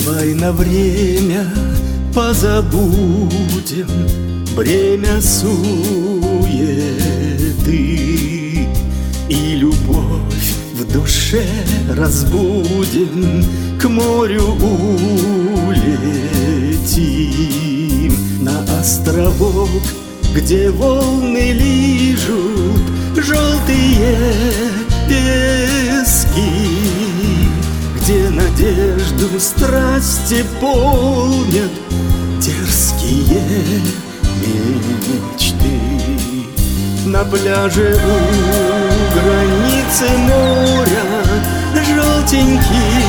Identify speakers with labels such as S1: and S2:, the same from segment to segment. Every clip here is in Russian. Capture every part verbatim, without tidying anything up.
S1: Давай на время позабудем бремя суеты и любовь в душе разбудим, к морю улетим на островок, где волны лижут желтые пески, где надежду страсти полнят дерзкие мечты. На пляже у границы моря желтенький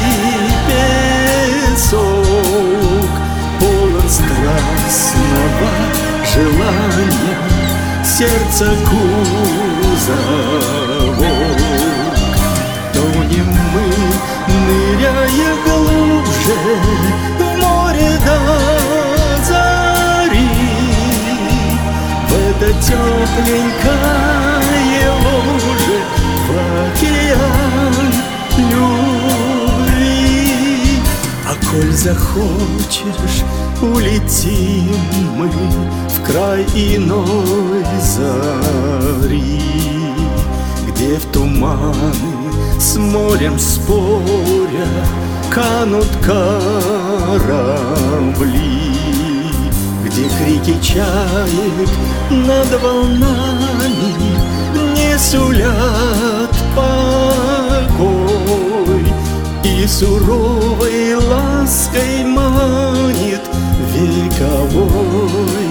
S1: песок полон страстного желания, сердце кузовок. Тонем мы, ныряя глубже в море до зари, в это тепленькое ложе, в океан любви. А коль захочешь, улетим мы в край иной зари, где в туманы с морем споря канут корабли, где крики чаек над волнами не сулят покой, и суровой лаской манит вековой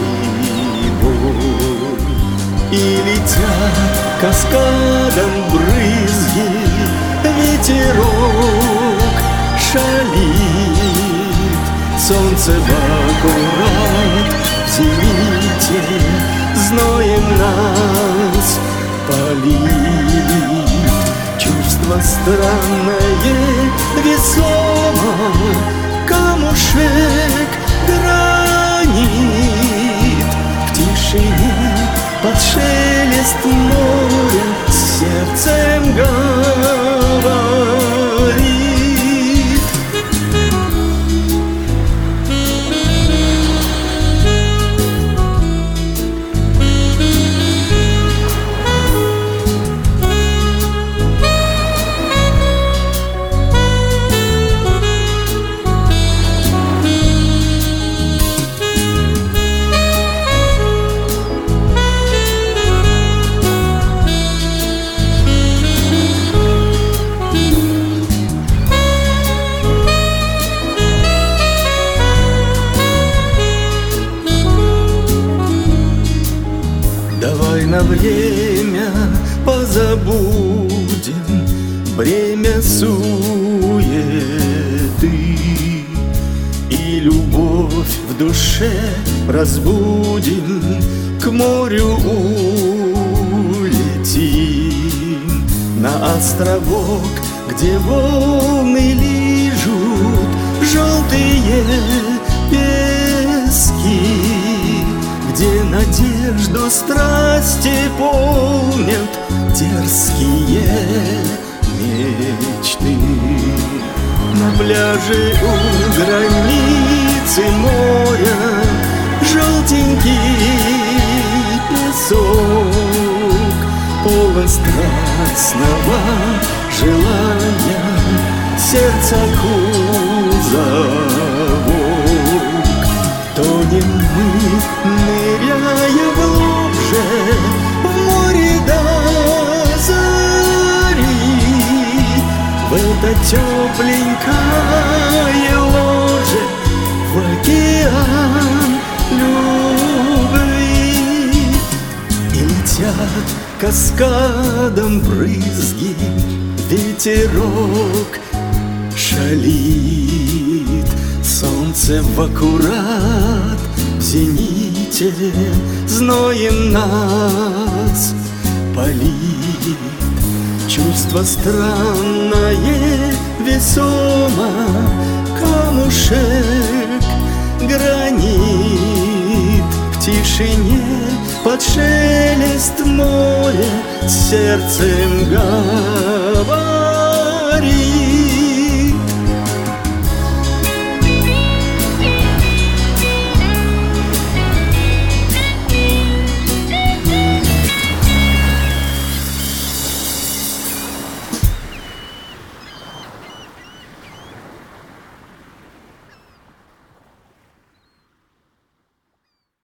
S1: прибой. И летят каскадом брызги, ветерок шалит, солнце в аккурат в зените зноем нас палит. Чувство странное, весомо, камушек гранит, в тишине под шелест моря сердцем говорит. Давай на время позабудем бремя суеты и любовь в душе разбудим, к морю улетим на островок, где волны лижут желтые пески, где надежду страсти полнят дерзкие мечты. На пляже у границы моря желтенький песок полон страстного желания, сердце кузовок. Тонем мы, ныряя глубже в море до зари, в это тепленькое ложе, в океан любви. И летят каскадом брызги, ветерок шалит, солнце в аккурат в зените зноем нас палит. Чувство странное, весомо, камушек гранит, в тишине под шелест моря сердцем говорит.